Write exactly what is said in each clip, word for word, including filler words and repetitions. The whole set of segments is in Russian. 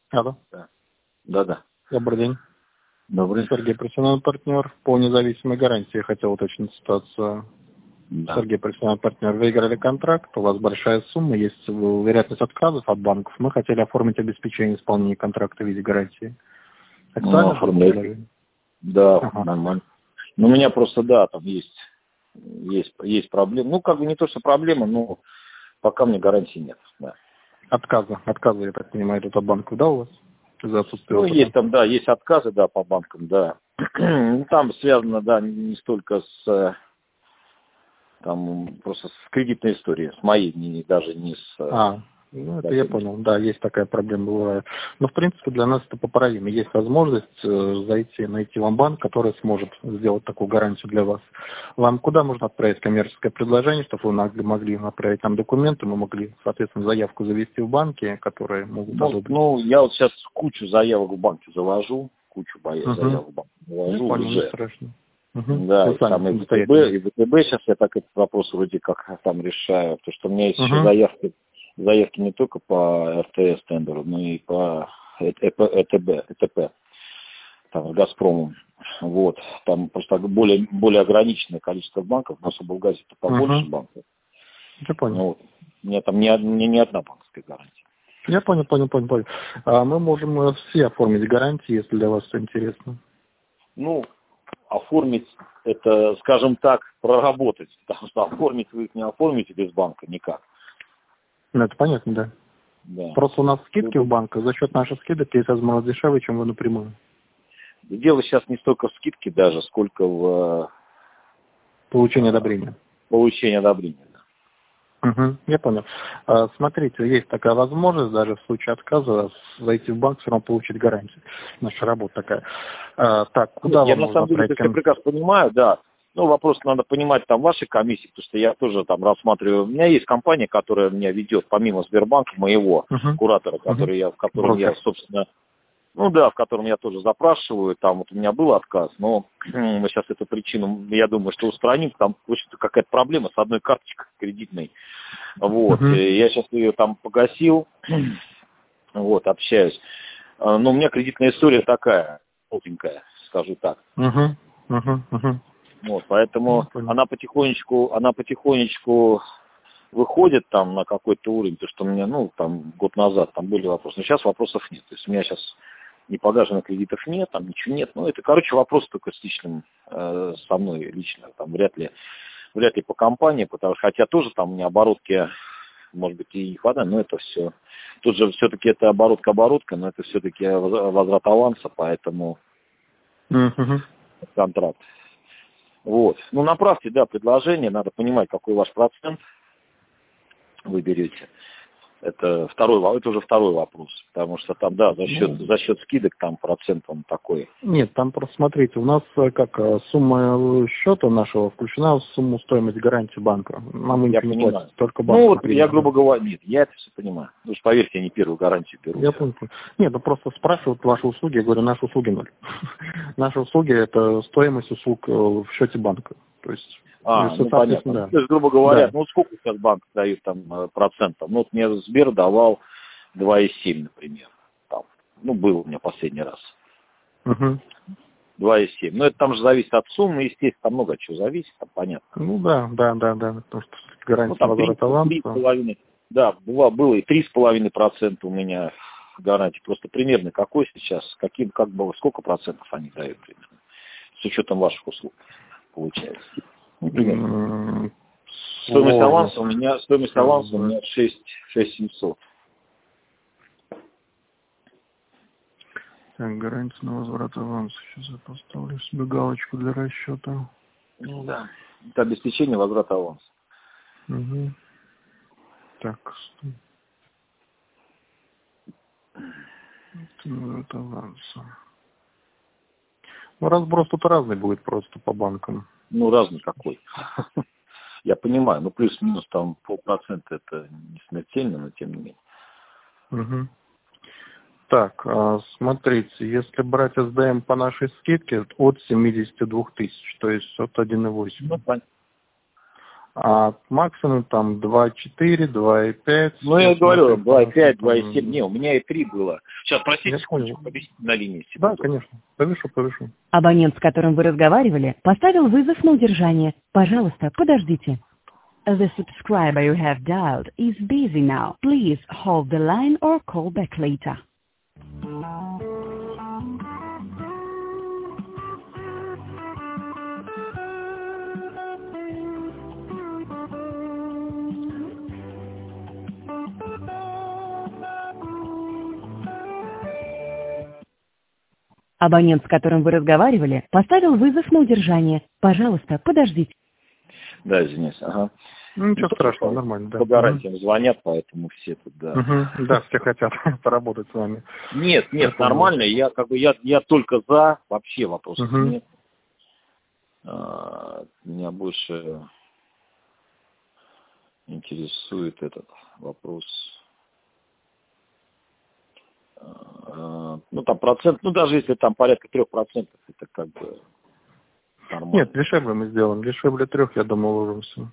Алло. Да. Да-да. Добрый день. Добрый. Сергей, профессиональный партнер. По независимой гарантии хотел уточнить ситуацию. Да. Сергей, профессиональный партнер. Выиграли контракт, у вас большая сумма, есть вероятность отказов от банков. Мы хотели оформить обеспечение исполнения контракта в виде гарантии. Ну, оформляйте. Да, ага. Нормально. Ну, у меня просто, да, там есть, есть, есть проблемы. Ну, как бы не то, что проблема, но пока мне гарантии нет. Да. Отказы, отказы, я так понимаю, идут от банков, да, у вас? За отсутствие Ну, опыта? есть там, да, есть отказы, да, по банкам, да. Там связано, да, не столько с, там, просто с кредитной историей, с моей, не, даже не с... А, ну, это я понял, да, есть такая проблема, бывает. Но, в принципе, для нас это поправимо. Есть возможность э, зайти, найти вам банк, который сможет сделать такую гарантию для вас. Вам куда можно отправить коммерческое предложение, чтобы вы могли, могли отправить там документы, мы могли, соответственно, заявку завести в банке, которые могут ну, одобрить? Ну, я вот сейчас кучу заявок в банке завожу, кучу uh-huh. заявок в банке завожу ну, понял, уже. Не страшно. Угу. Да, и там и ВТБ, и ВТБ сейчас я так этот вопрос вроде как там решаю, потому что у меня есть угу. еще заявки, заявки не только по РТС тендеру, но и по ЭТБ, ЭТП, там, с Газпромом. Вот, там просто более, более ограниченное количество банков, у нас в Булгазе побольше угу. банков. Я понял. Ну, вот. У меня там не, не, не одна банковская гарантия. Я понял, понял, понял, понял. А мы можем все оформить гарантии, если для вас это интересно. Ну, оформить, это, скажем так, проработать. Потому что оформить вы их не оформите без банка никак. Ну, это понятно, да. да. Просто у нас скидки в банках, за счет наших скидок есть возможность дешевле, чем вы напрямую. Дело сейчас не столько в скидке даже, сколько в... Получение одобрения. Получение одобрения, да. Угу, я понял. А, смотрите, есть такая возможность, даже в случае отказа, зайти в банк, все равно получить гарантию. Наша работа такая. А, так, куда я вам на самом деле, я прекрасно понимаю, да. Ну, вопрос надо понимать там вашей комиссии, потому что я тоже там рассматриваю. У меня есть компания, которая меня ведет, помимо Сбербанка, моего uh-huh. куратора, который uh-huh. я, в котором Брокер. я, собственно, ну да, в котором я тоже запрашиваю. Там вот у меня был отказ, но мы сейчас эту причину, я думаю, что устраним. Там очень какая-то проблема с одной карточкой кредитной. Вот. Uh-huh. И я сейчас ее там погасил. Вот, общаюсь. Но у меня кредитная история такая, желтенькая, скажу так. Uh-huh. Uh-huh. Uh-huh. Вот, поэтому она потихонечку, она потихонечку выходит там на какой-то уровень, потому что у меня, ну, там, год назад там были вопросы, но сейчас вопросов нет. То есть у меня сейчас непогашенных кредитов нет, там ничего нет. Ну, это, короче, вопрос только с личным, э, со мной лично, там, вряд ли, вряд ли по компании, потому что, хотя тоже там у меня оборотки, может быть, и не хватает, но это все, тут же все-таки это оборотка-оборотка, но это все-таки возврат аванса, поэтому uh-huh. контракт. Вот. Ну, направьте, да, предложение, надо понимать, какой ваш процент вы берете. Это второй, это уже второй вопрос, потому что там, да, за счет, ну, за счет скидок там процент он такой. Нет, там просто смотрите, у нас как сумма счета нашего включена в сумму стоимости гарантии банка. Нам я ничего не понимаю. платят, только банк. Ну, вот я, грубо говоря, нет, я это все понимаю. Ну, уж поверьте, я не первую гарантию беру. Я понял. Нет, ну просто спрашивают ваши услуги, я говорю, наши услуги ноль. Наши услуги – это стоимость услуг в счете банка. То есть, а, ну, понятно. Да. То есть, грубо говоря, да. ну, сколько сейчас банк дает там процентов? Ну, вот мне Сбер давал два и семь, например. Там. Ну, был у меня последний раз. Угу. два и семь. Ну, это там же зависит от суммы, естественно, там много от чего зависит, там понятно. Ну, да, да, да, да, потому что гарантия ну, возврата аванса. Да, было, было и три с половиной процента у меня гарантии. Просто примерно какой сейчас, каким, как бы, сколько процентов они дают примерно, с учетом ваших услуг, получается. Mm-hmm. Стоимость аванса у меня, стоимость mm-hmm. аванса у меня шесть тысяч семьсот. Так, гарантия на возврат аванса. Сейчас я поставлю себе галочку для расчета. Ну да. Это обеспечение возврата аванса. Угу. Так. Возврат аванса. Ну, разброс тут разный будет просто по банкам. Ну, разный какой. Я понимаю, ну, плюс-минус там полпроцента это не смертельно, но тем не менее. Угу. Так, смотрите, если брать эс дэ эм по нашей скидке, от семидесяти двух тысяч, то есть от один и восемь. Ну, понятно. А максимум там два и четыре, два и пять. Ну, я говорю, два и пять, два и семь. Не, у меня и три было. Сейчас, простите, секундочку, повесите на линии. Да, конечно. Повешу, повешу. Абонент, с которым вы разговаривали, поставил вызов на удержание. Пожалуйста, подождите. The subscriber you have dialed is busy now. Please hold the line or call back later. Абонент, с которым вы разговаривали, поставил вызов на удержание. Пожалуйста, подождите. Да, извиняюсь. Ага. Ну, ничего ну, страшного, нормально, да. По гарантиям угу. звонят, поэтому все тут, да. Угу. Да, все хотят поработать с вами. Нет, нет, это нормально. Я как бы я, я только за, вообще вопросов угу. нет. А, меня больше интересует этот вопрос. Ну, там процент, ну, даже если там порядка трех процентов, это как бы нормально. Нет, дешевле мы сделаем. Дешевле трех, я думаю, уложимся.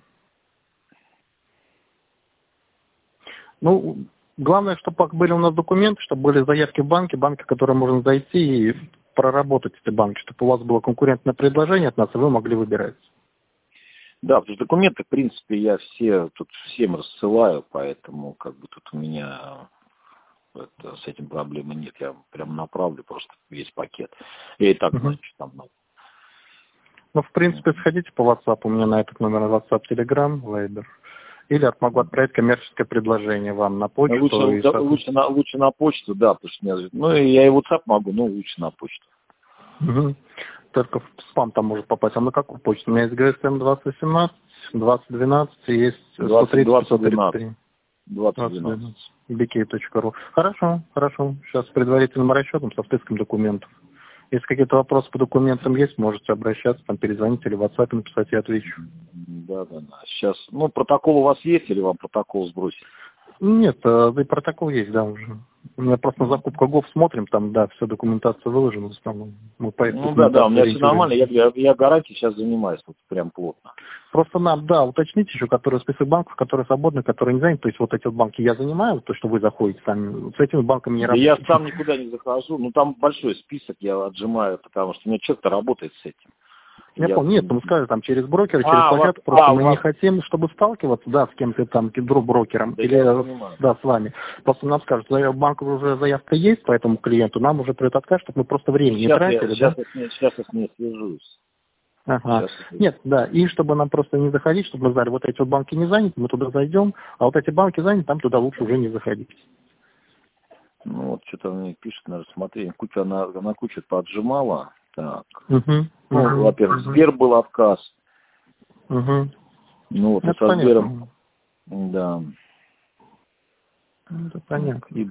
Ну, главное, чтобы были у нас документы, чтобы были заявки в банке, банки, в которые можно зайти и проработать эти банки, чтобы у вас было конкурентное предложение от нас, и вы могли выбирать. Да, потому что документы, в принципе, я все тут всем рассылаю, поэтому как бы тут у меня... Это, с этим проблемы нет, я прям направлю просто весь пакет. Я и так uh-huh. знаю, что там надо. Ну, в принципе, сходите по WhatsApp, у меня на этот номер WhatsApp, Telegram, Viber. Или могу отправить коммерческое предложение вам на почту. Лучше, и, да, лучше, на, лучше на почту, да, потому что меня, ну, я и WhatsApp могу, но лучше на почту. Uh-huh. Только в спам там может попасть. А на какую почту? У меня есть ГСМ двадцать восемнадцать, двадцать двенадцать, и есть сто тридцать, сто тридцать три. двадцать двенадцать. би кей точка ру. Хорошо, хорошо. Сейчас с предварительным расчетом, со списком документов. Если какие-то вопросы по документам есть, можете обращаться, там перезвонить или в WhatsApp написать, я отвечу. Да, да, да. Сейчас, ну, протокол у вас есть или вам протокол сбросить? Нет, да и протокол есть, да, уже. У меня просто на закупку ГОВ смотрим, там, да, вся документация выложена в основном. Мы по ну да, да, у меня все нормально, я, я, я гарантией сейчас занимаюсь, вот прям плотно. Просто нам, да, уточните еще, которые список банков, которые свободны, которые не заняты, то есть вот эти вот банки я занимаю, то, что вы заходите сами, с этими банками не да работаю. Я сам никуда не захожу, ну там большой список я отжимаю, потому что у меня человек-то работает с этим. Я, я помню, нет, мы сказали там через брокера, через а, площадку, вот, просто а, мы вот. не хотим, чтобы сталкиваться, да, с кем-то там, брокером, да, или, да, с вами. Просто нам скажут, банк уже заявка есть по этому клиенту, нам уже придет отказ, чтобы мы просто время сейчас не тратили, я, да? Сейчас я, сейчас я с ней свяжусь. Ага. Нет, да, и чтобы нам просто не заходить, чтобы мы знали, вот эти вот банки не заняты, мы туда зайдем, а вот эти банки заняты, там туда лучше уже не заходить. Ну вот что-то мне пишет на рассмотрение, кучу она, она кучу поджимала. Так. Угу, ну, угу, во-первых, угу. Сбер был отказ. Угу. Ну вот, это и со понятно. Сбером. Да. Это понятно. И,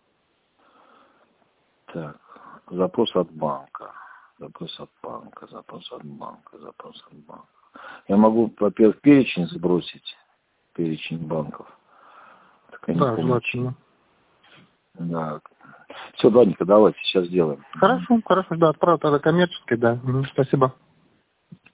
так, запрос от банка. Запрос от банка, запрос от банка, запрос от банка. Я могу, во-первых, перечень сбросить. Перечень банков. Так, да, желательно. Да. Все, Ваника, давайте сейчас сделаем. Хорошо, хорошо, да, отправь тогда коммерческой, да. Угу, спасибо.